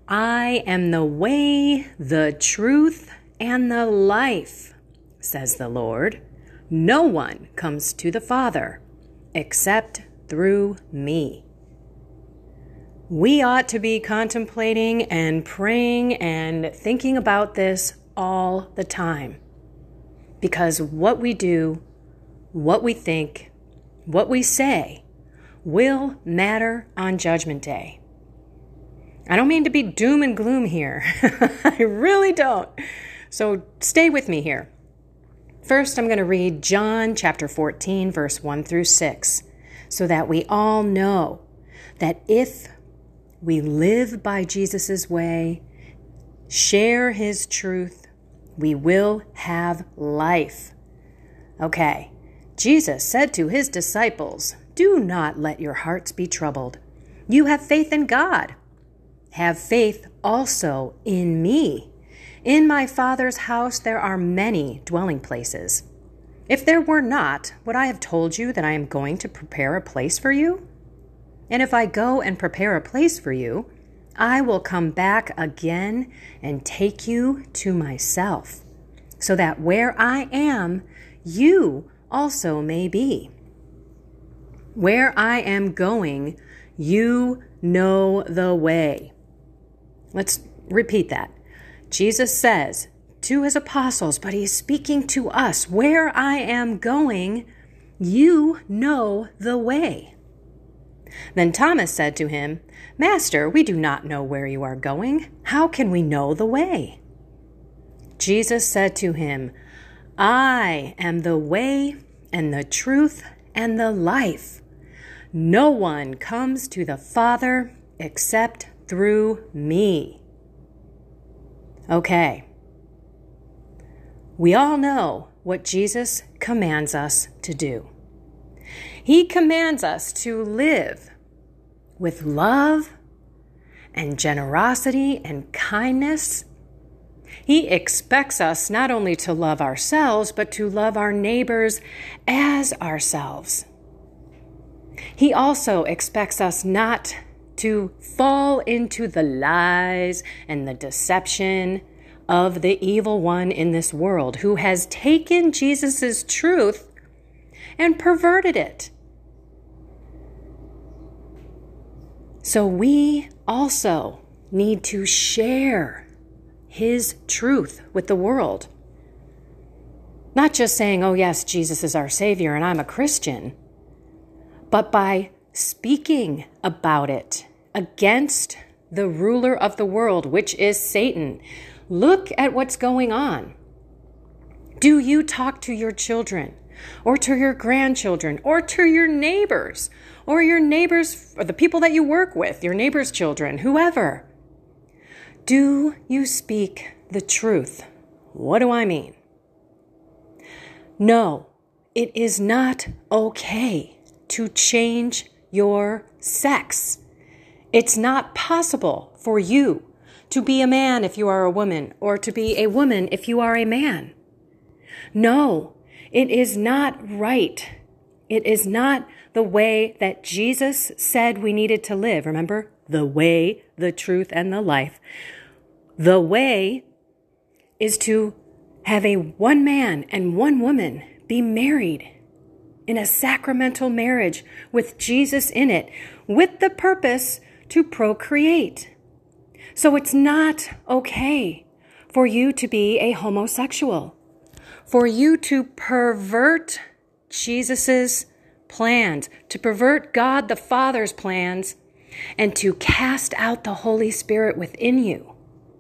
I am the way, the truth, and the life, says the Lord. No one comes to the Father except through me. We ought to be contemplating and praying and thinking about this all the time. Because what we do, what we think, what we say will matter on Judgment Day. I don't mean to be doom and gloom here. I really don't. So stay with me here. First, I'm going to read John chapter 14, verse 1 through 6, so that we all know that if we live by Jesus' way, share his truth, we will have life. Okay, Jesus said to his disciples, "Do not let your hearts be troubled. You have faith in God. Have faith also in me. In my Father's house there are many dwelling places. If there were not, would I have told you that I am going to prepare a place for you? And if I go and prepare a place for you, I will come back again and take you to myself, so that where I am, you also may be. Where I am going, you know the way." Let's repeat that. Jesus says to his apostles, but he's speaking to us, where I am going, you know the way. Then Thomas said to him, "Master, we do not know where you are going. How can we know the way?" Jesus said to him, "I am the way and the truth and the life. No one comes to the Father except through me." Okay. We all know what Jesus commands us to do. He commands us to live with love and generosity and kindness. He expects us not only to love ourselves, but to love our neighbors as ourselves. He also expects us not to fall into the lies and the deception of the evil one in this world, who has taken Jesus' truth and perverted it. So we also need to share his truth with the world. Not just saying, "Oh yes, Jesus is our Savior and I'm a Christian," but by speaking about it against the ruler of the world, which is Satan. Look at what's going on. Do you talk to your children or to your grandchildren or to your neighbors or the people that you work with, your neighbors' children, whoever? Do you speak the truth? What do I mean? No, it is not okay to change your sex. It's not possible for you to be a man if you are a woman, or to be a woman if you are a man. No, it is not right. It is not the way that Jesus said we needed to live. Remember, the way, the truth, and the life. The way is to have a one man and one woman be married in a sacramental marriage with Jesus in it, with the purpose to procreate. So it's not okay for you to be a homosexual, for you to pervert Jesus's plans, to pervert God the Father's plans, and to cast out the Holy Spirit within you.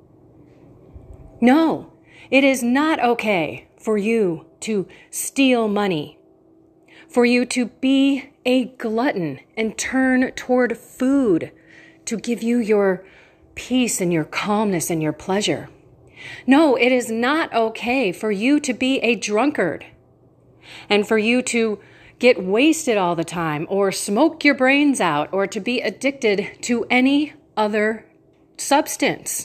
No, it is not okay for you to steal money, for you to be a glutton and turn toward food to give you your peace and your calmness and your pleasure. No, it is not okay for you to be a drunkard and for you to get wasted all the time or smoke your brains out or to be addicted to any other substance.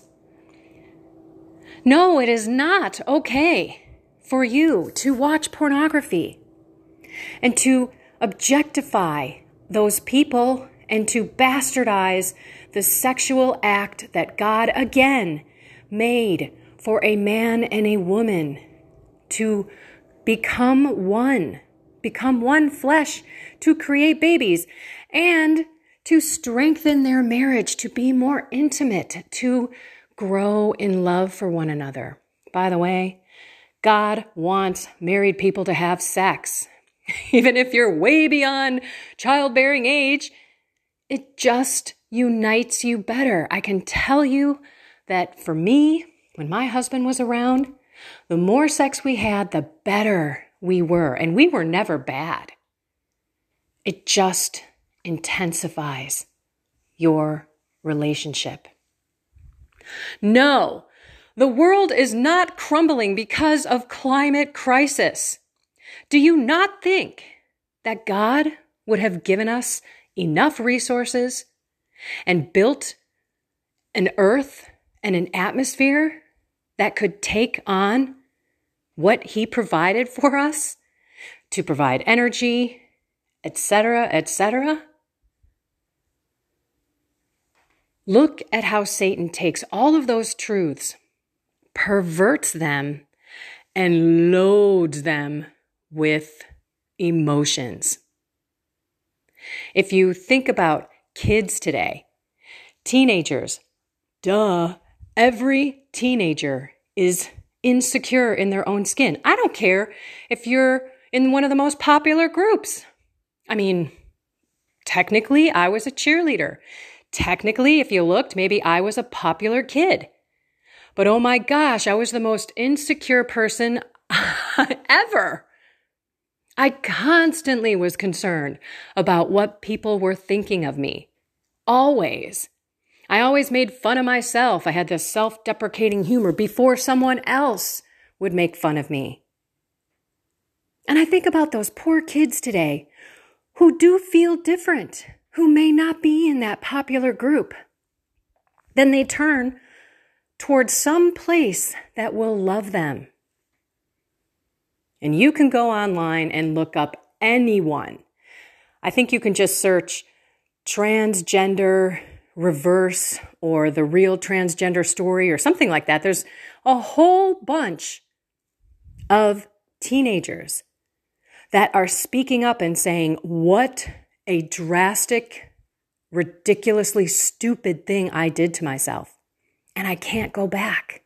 No, it is not okay for you to watch pornography and to objectify those people and to bastardize the sexual act that God again made for a man and a woman to become one flesh, to create babies, and to strengthen their marriage, to be more intimate, to grow in love for one another. By the way, God wants married people to have sex. Even if you're way beyond childbearing age, it just unites you better. I can tell you that for me, when my husband was around, the more sex we had, the better we were. And we were never bad. It just intensifies your relationship. No, the world is not crumbling because of climate crisis. Do you not think that God would have given us enough resources and built an earth and an atmosphere that could take on what He provided for us to provide energy, etc., etc.? Look at how Satan takes all of those truths, perverts them, and loads them with emotions. If you think about kids today, teenagers, every teenager is insecure in their own skin. I don't care if you're in one of the most popular groups. I mean, technically, I was a cheerleader. Technically, if you looked, maybe I was a popular kid. But oh my gosh, I was the most insecure person ever. I constantly was concerned about what people were thinking of me. Always. I always made fun of myself. I had this self-deprecating humor before someone else would make fun of me. And I think about those poor kids today who do feel different, who may not be in that popular group. Then they turn towards some place that will love them. And you can go online and look up anyone. I think you can just search transgender reverse or the real transgender story or something like that. There's a whole bunch of teenagers that are speaking up and saying, what a drastic, ridiculously stupid thing I did to myself. And I can't go back.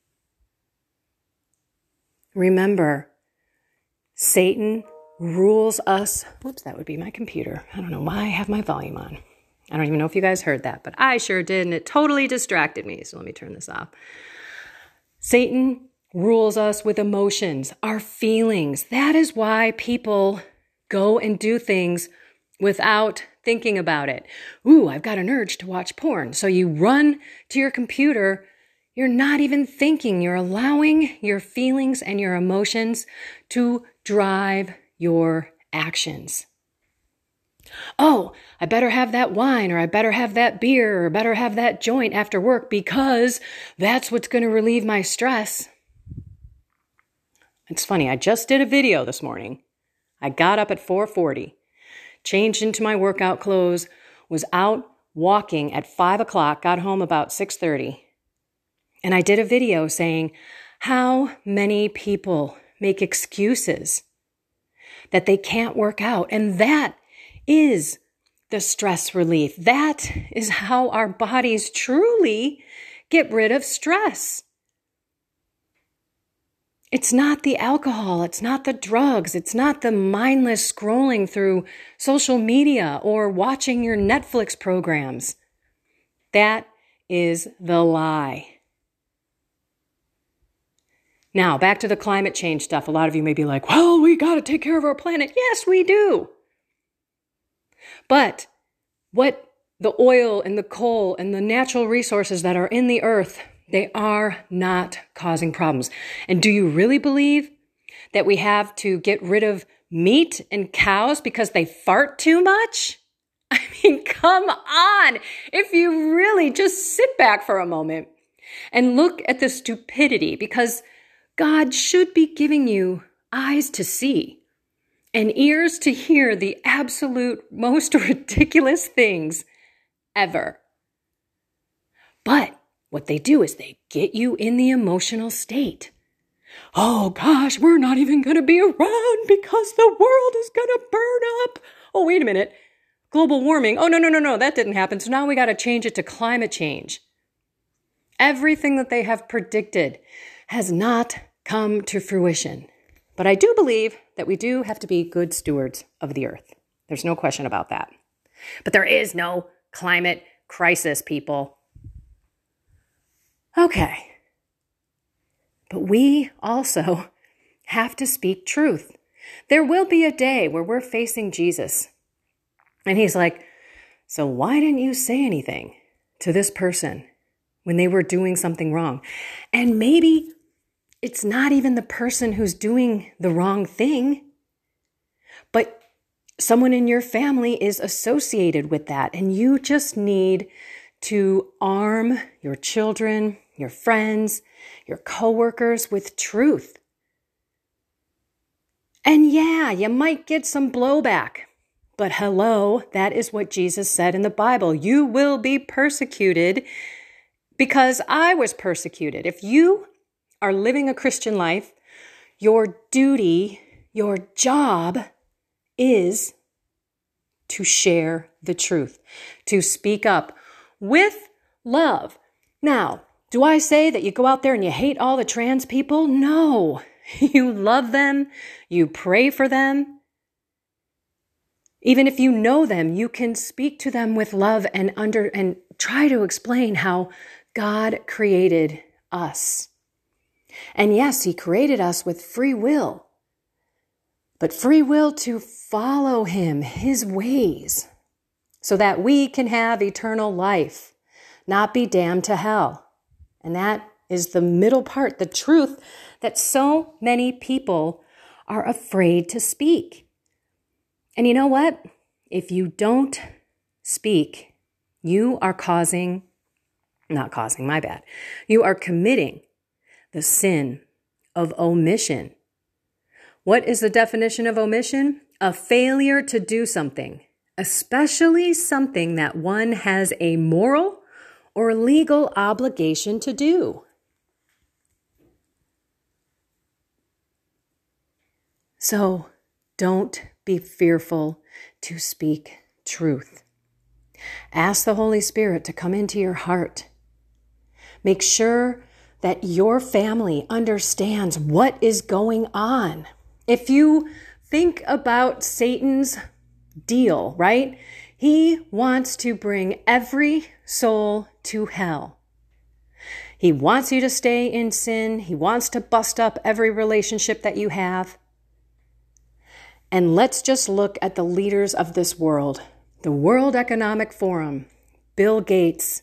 Remember, Satan rules us. Whoops, that would be my computer. I don't know why I have my volume on. I don't even know if you guys heard that, but I sure did, and it totally distracted me. So let me turn this off. Satan rules us with emotions, our feelings. That is why people go and do things without thinking about it. Ooh, I've got an urge to watch porn. So you run to your computer. You're not even thinking. You're allowing your feelings and your emotions to drive your actions. Oh, I better have that wine, or I better have that beer, or better have that joint after work because that's what's going to relieve my stress. It's funny, I just did a video this morning. I got up at 4:40, changed into my workout clothes, was out walking at 5 o'clock, got home about 6:30. And I did a video saying how many people make excuses that they can't work out. And that is the stress relief. That is how our bodies truly get rid of stress. It's not the alcohol. It's not the drugs. It's not the mindless scrolling through social media or watching your Netflix programs. That is the lie. Now, back to the climate change stuff. A lot of you may be like, well, we got to take care of our planet. Yes, we do. But what the oil and the coal and the natural resources that are in the earth, they are not causing problems. And do you really believe that we have to get rid of meat and cows because they fart too much? I mean, come on. If you really just sit back for a moment and look at the stupidity, because God should be giving you eyes to see and ears to hear the absolute most ridiculous things ever. But what they do is they get you in the emotional state. Oh gosh, we're not even going to be around because the world is going to burn up. Oh, wait a minute. Global warming. Oh, no. That didn't happen. So now we got to change it to climate change. Everything that they have predicted has not come to fruition. But I do believe that we do have to be good stewards of the earth. There's no question about that. But there is no climate crisis, people. Okay. But we also have to speak truth. There will be a day where we're facing Jesus. And he's like, so why didn't you say anything to this person when they were doing something wrong? And maybe it's not even the person who's doing the wrong thing, but someone in your family is associated with that. And you just need to arm your children, your friends, your coworkers with truth. And yeah, you might get some blowback. But hello, that is what Jesus said in the Bible. You will be persecuted because I was persecuted. If you are living a Christian life, your duty, your job is to share the truth, to speak up with love. Now, do I say that you go out there and you hate all the trans people? No, you love them, you pray for them. Even if you know them, you can speak to them with love and try to explain how God created us. And yes, he created us with free will, but free will to follow him, his ways, so that we can have eternal life, not be damned to hell. And that is the middle part, the truth that so many people are afraid to speak. And you know what? If you don't speak, you are You are committing the sin of omission. What is the definition of omission? A failure to do something, especially something that one has a moral or legal obligation to do. So don't be fearful to speak truth. Ask the Holy Spirit to come into your heart. Make sure that your family understands what is going on. If you think about Satan's deal, right? He wants to bring every soul to hell. He wants you to stay in sin. He wants to bust up every relationship that you have. And let's just look at the leaders of this world. The World Economic Forum, Bill Gates,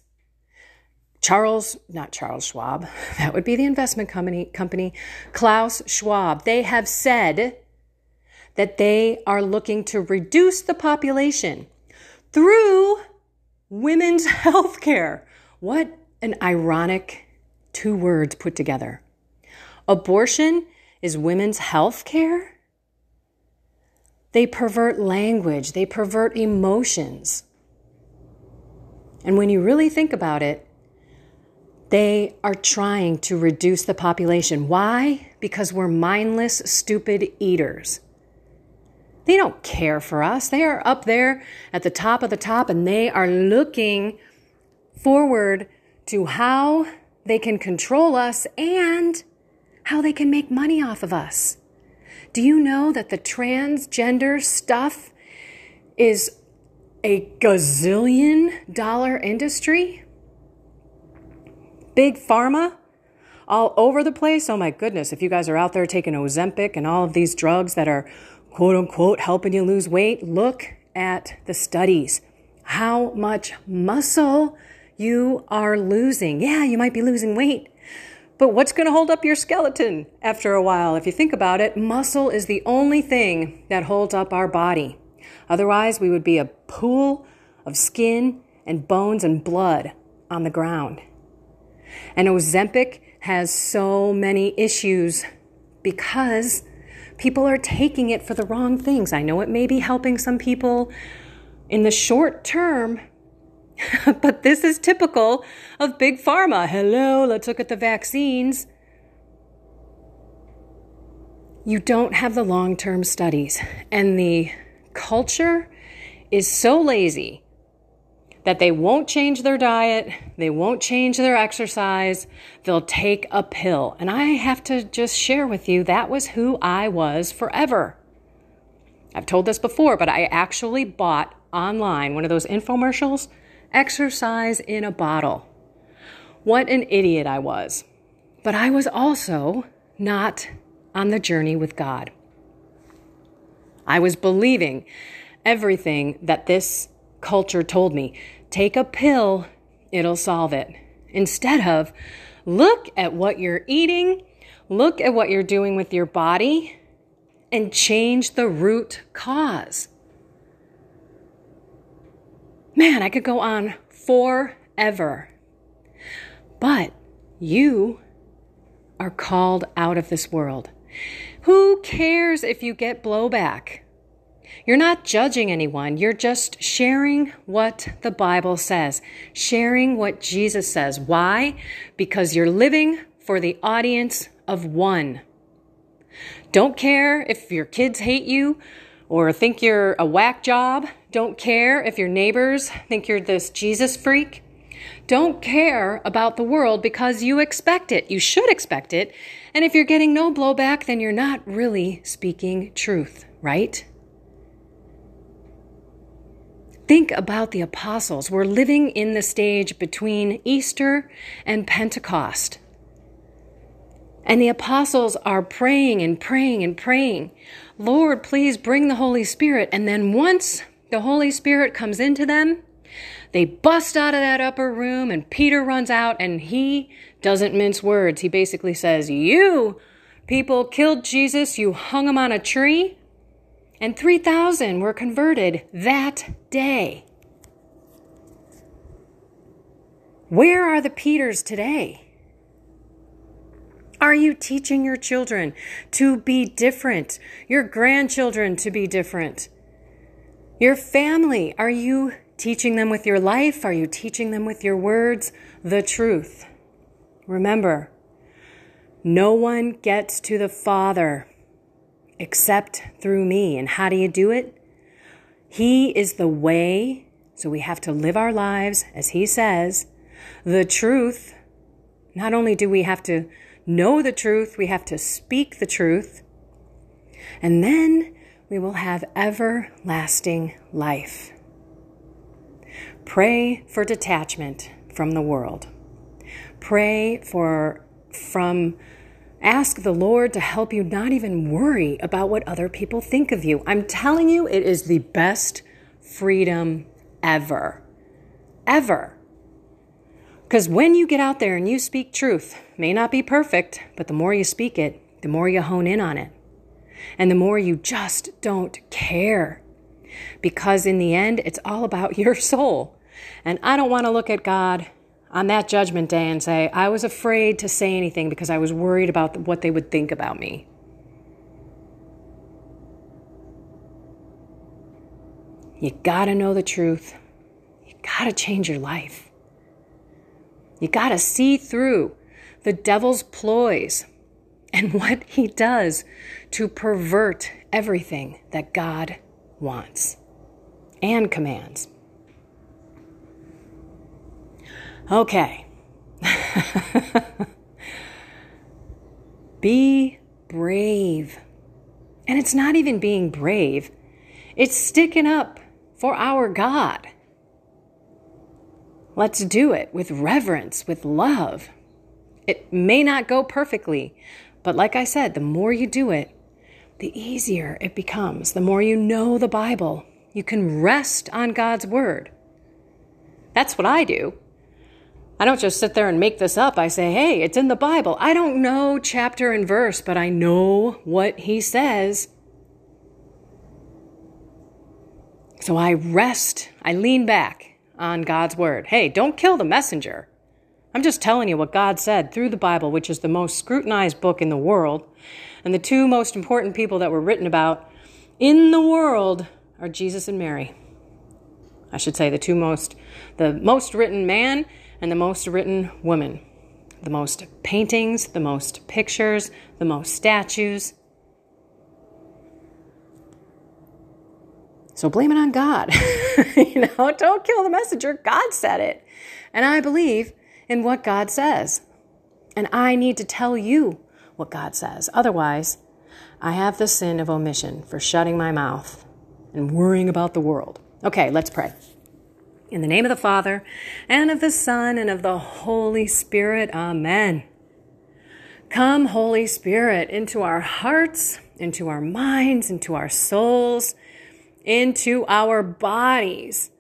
not Charles Schwab, that would be the investment company, Klaus Schwab. They have said that they are looking to reduce the population through women's health care. What an ironic two words put together. Abortion is women's health care? They pervert language. They pervert emotions. And when you really think about it, they are trying to reduce the population. Why? Because we're mindless, stupid eaters. They don't care for us. They are up there at the top of the top, and they are looking forward to how they can control us and how they can make money off of us. Do you know that the transgender stuff is a gazillion-dollar industry? Big pharma all over the place. Oh my goodness, if you guys are out there taking Ozempic and all of these drugs that are quote unquote helping you lose weight, look at the studies. How much muscle you are losing. Yeah, you might be losing weight, but what's going to hold up your skeleton after a while? If you think about it, muscle is the only thing that holds up our body. Otherwise, we would be a pool of skin and bones and blood on the ground. And Ozempic has so many issues because people are taking it for the wrong things. I know it may be helping some people in the short term. But this is typical of big pharma. Hello, let's look at the vaccines. You don't have the long-term studies, and the culture is so lazy that they won't change their diet, they won't change their exercise, they'll take a pill. And I have to just share with you, that was who I was forever. I've told this before, but I actually bought online one of those infomercials, exercise in a bottle. What an idiot I was. But I was also not on the journey with God. I was believing everything that this culture told me. Take a pill, it'll solve it. Instead of, look at what you're eating, look at what you're doing with your body, and change the root cause. Man, I could go on forever. But you are called out of this world. Who cares if you get blowback? You're not judging anyone. You're just sharing what the Bible says, sharing what Jesus says. Why? Because you're living for the audience of one. Don't care if your kids hate you or think you're a whack job. Don't care if your neighbors think you're this Jesus freak. Don't care about the world because you expect it. You should expect it. And if you're getting no blowback, then you're not really speaking truth, right? Think about the apostles. We're living in the stage between Easter and Pentecost. And the apostles are praying and praying and praying. Lord, please bring the Holy Spirit. And then once the Holy Spirit comes into them, they bust out of that upper room and Peter runs out and he doesn't mince words. He basically says, you people killed Jesus, you hung him on a tree, and 3,000 were converted that day. Where are the Peters today? Are you teaching your children to be different? Your grandchildren to be different? Your family, are you teaching them with your life? Are you teaching them with your words the truth? Remember, no one gets to the Father except through me. And how do you do it? He is the way, so we have to live our lives as He says. The truth, not only do we have to know the truth, we have to speak the truth. And then we will have everlasting life. Pray for detachment from the world. Ask the Lord to help you not even worry about what other people think of you. I'm telling you, it is the best freedom ever. Ever. Because when you get out there and you speak truth, may not be perfect, but the more you speak it, the more you hone in on it. And the more you just don't care. Because in the end, it's all about your soul. And I don't want to look at God on that judgment day and say, I was afraid to say anything because I was worried about what they would think about me. You gotta know the truth. You gotta change your life. You gotta see through the devil's ploys and what he does to pervert everything that God wants and commands. Okay. Be brave. And it's not even being brave. It's sticking up for our God. Let's do it with reverence, with love. It may not go perfectly, but like I said, the more you do it, the easier it becomes. The more you know the Bible, you can rest on God's word. That's what I do. I don't just sit there and make this up. I say, hey, it's in the Bible. I don't know chapter and verse, but I know what he says. So I rest, I lean back on God's word. Hey, don't kill the messenger. I'm just telling you what God said through the Bible, which is the most scrutinized book in the world. And the two most important people that were written about in the world are Jesus and Mary. I should say the most written man and the most written woman. The most paintings, the most pictures, the most statues. So blame it on God. Don't kill the messenger. God said it. And I believe in what God says. And I need to tell you what God says. Otherwise, I have the sin of omission for shutting my mouth and worrying about the world. Okay, let's pray. In the name of the Father, and of the Son, and of the Holy Spirit, amen. Come, Holy Spirit, into our hearts, into our minds, into our souls, into our bodies.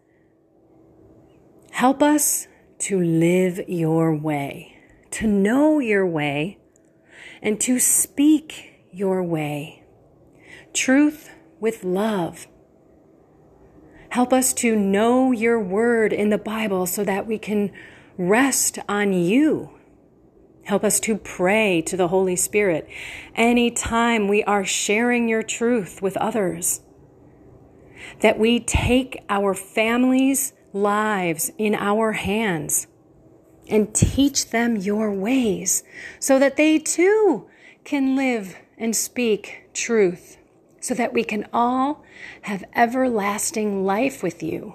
Help us to live your way, to know your way, and to speak your way. Truth with love. Help us to know your word in the Bible so that we can rest on you. Help us to pray to the Holy Spirit anytime we are sharing your truth with others. That we take our families' lives in our hands and teach them your ways so that they too can live and speak truth, so that we can all have everlasting life with you.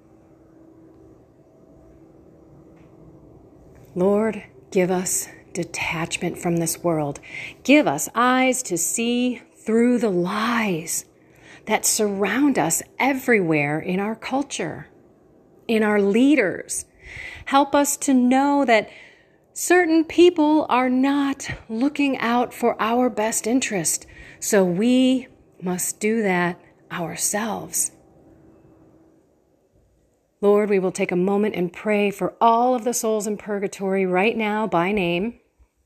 Lord, give us detachment from this world. Give us eyes to see through the lies that surround us everywhere in our culture, in our leaders. Help us to know that certain people are not looking out for our best interest, so we must do that ourselves. Lord, we will take a moment and pray for all of the souls in purgatory right now by name.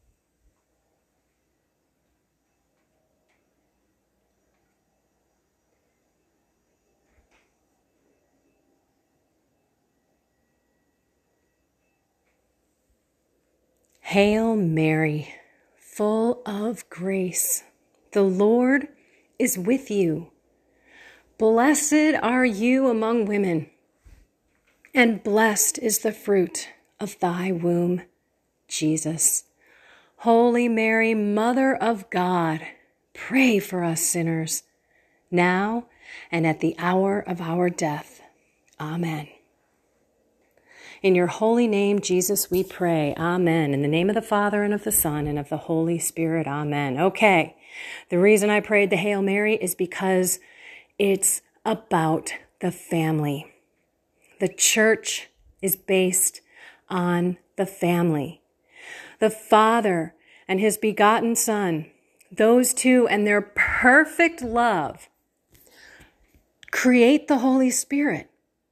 Hail Mary, full of grace, the Lord is with you. Blessed are you among women, and blessed is the fruit of thy womb, Jesus. Holy Mary, Mother of God, pray for us sinners, now and at the hour of our death. Amen. In your holy name, Jesus, we pray. Amen. In the name of the Father, and of the Son, and of the Holy Spirit. Amen. Okay. The reason I prayed the Hail Mary is because it's about the family. The church is based on the family. The Father and his begotten Son, those two and their perfect love, create the Holy Spirit.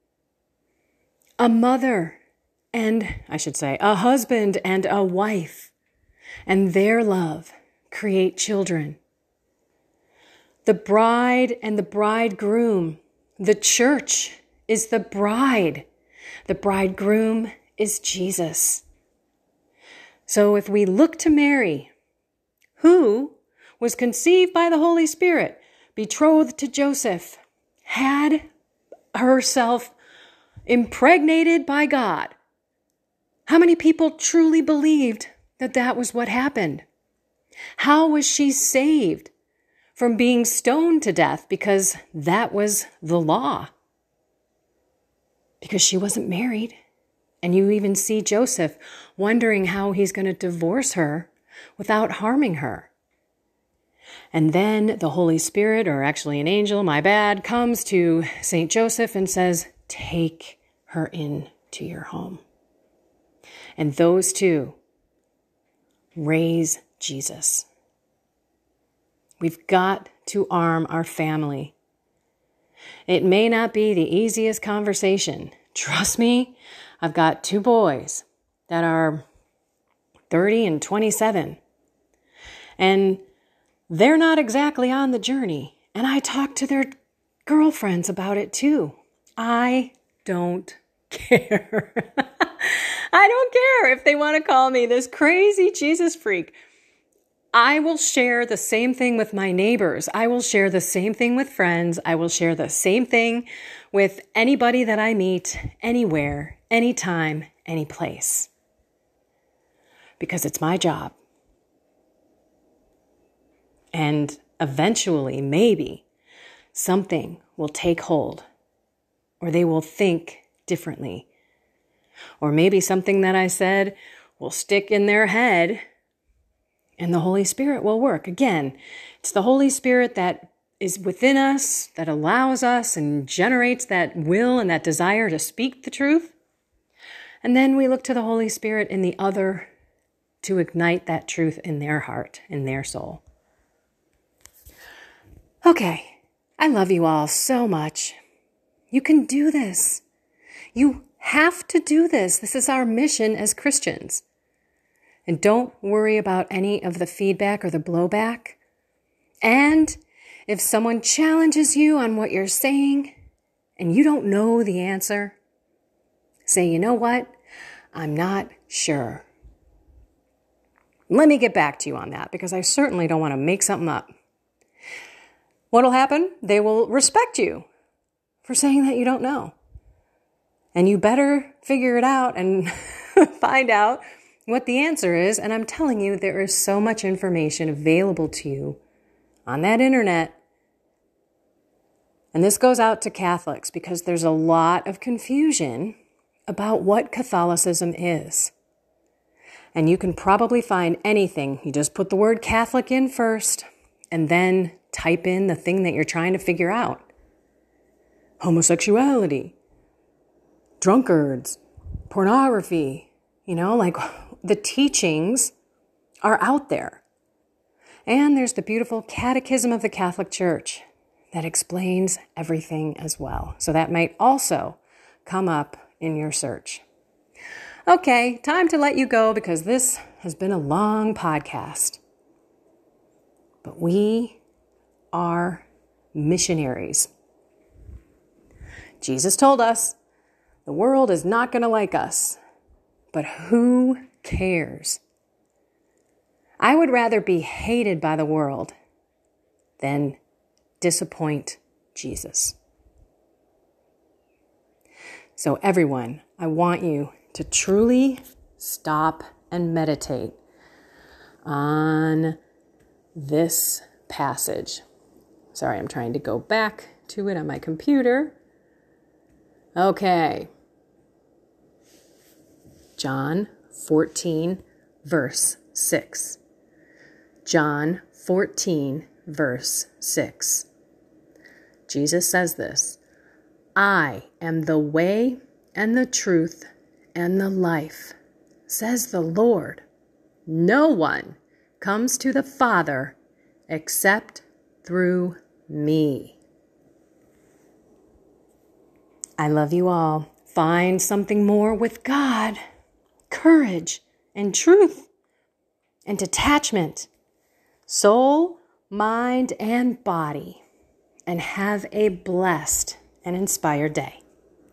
A mother and, a husband and a wife, and their love create children. The bride and the bridegroom, the church is the bride. The bridegroom is Jesus. So if we look to Mary, who was conceived by the Holy Spirit, betrothed to Joseph, had herself impregnated by God, how many people truly believed that that was what happened? How was she saved from being stoned to death because that was the law? Because she wasn't married. And you even see Joseph wondering how he's going to divorce her without harming her. And then the Holy Spirit, or actually an angel, my bad, comes to St. Joseph and says, take her into your home. And those two raise Jesus. We've got to arm our family. It may not be the easiest conversation. Trust me, I've got two boys that are 30 and 27. And they're not exactly on the journey. And I talk to their girlfriends about it too. I don't care. I don't care if they want to call me this crazy Jesus freak. I will share the same thing with my neighbors. I will share the same thing with friends. I will share the same thing with anybody that I meet, anywhere, anytime, any place. Because it's my job. And eventually, maybe, something will take hold, or they will think differently. Or maybe something that I said will stick in their head, and the Holy Spirit will work. Again, it's the Holy Spirit that is within us, that allows us and generates that will and that desire to speak the truth. And then we look to the Holy Spirit in the other to ignite that truth in their heart, in their soul. Okay, I love you all so much. You can do this. You have to do this. This is our mission as Christians. And don't worry about any of the feedback or the blowback. And if someone challenges you on what you're saying and you don't know the answer, say, you know what? I'm not sure. Let me get back to you on that because I certainly don't want to make something up. What'll happen? They will respect you for saying that you don't know. And you better figure it out and find out what the answer is. And I'm telling you, there is so much information available to you on that internet. And this goes out to Catholics because there's a lot of confusion about what Catholicism is. And you can probably find anything. You just put the word Catholic in first and then type in the thing that you're trying to figure out. Homosexuality, drunkards, pornography, like the teachings are out there. And there's the beautiful Catechism of the Catholic Church that explains everything as well. So that might also come up in your search. Okay, time to let you go because this has been a long podcast. But we are missionaries. Jesus told us the world is not going to like us, but who cares? I would rather be hated by the world than disappoint Jesus. So everyone, I want you to truly stop and meditate on this passage. Sorry, I'm trying to go back to it on my computer. Okay. John 14, verse 6. John 14, verse 6. Jesus says this, I am the way and the truth and the life, says the Lord. No one comes to the Father except through me. I love you all. Find something more with God, courage and truth and detachment, soul, mind, and body, and have a blessed and inspired day.